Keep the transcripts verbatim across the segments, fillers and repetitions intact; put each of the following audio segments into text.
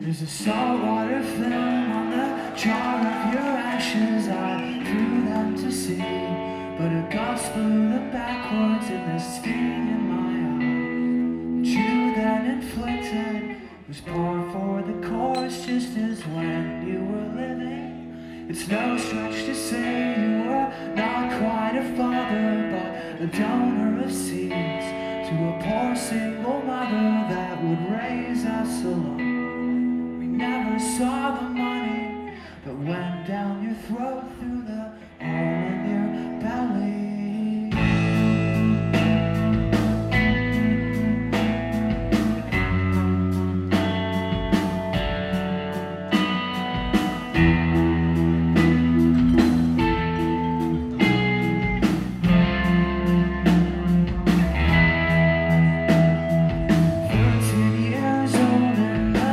There's a saltwater film on the jar of your ashes. I threw them to sea, but a gust blew them backwards in the steam in my eye. That you then inflicted was par for the course, just as when you were living. It's no stretch to say you were not quite a father, but a donor of seeds to a poor single mother that would raise us alone. Never saw the money that went down your throat through the hole in your belly. Thirteen years old and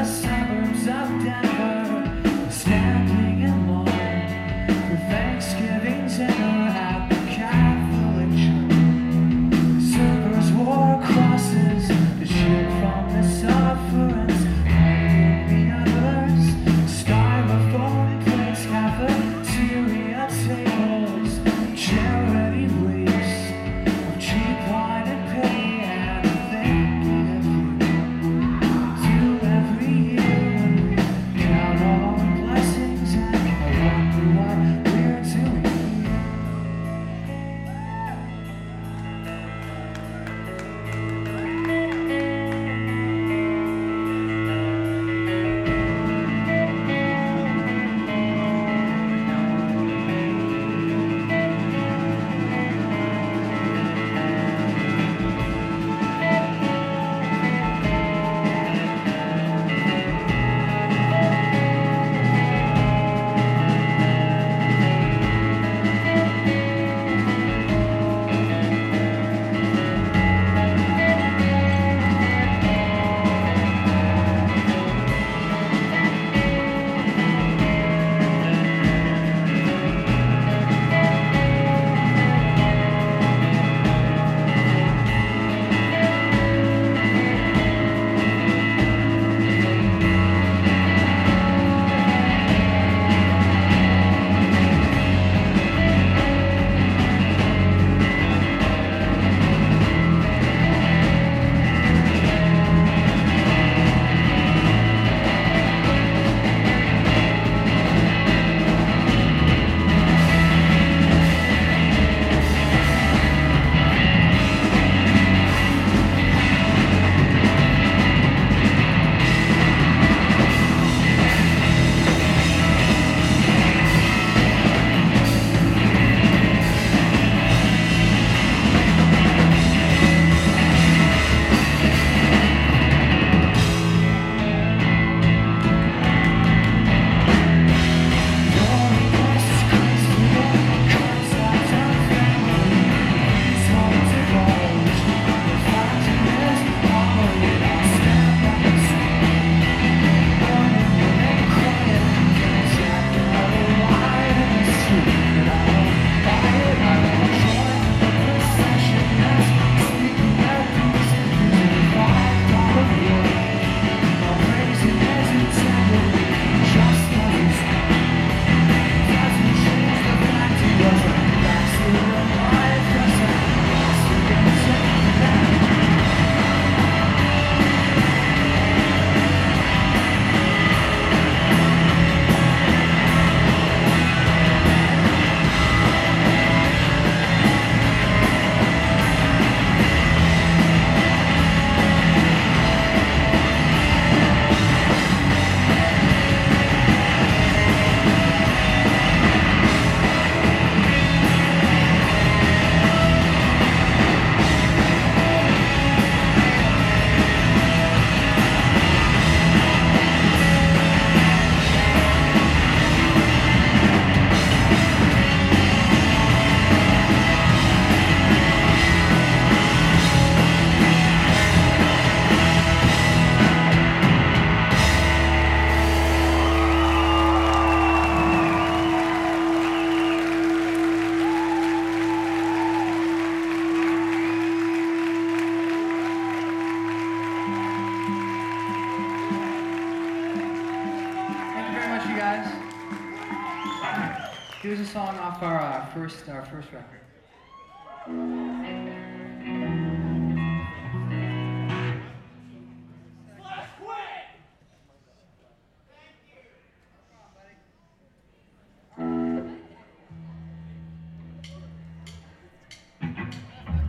Here's a song off our uh, first our first record.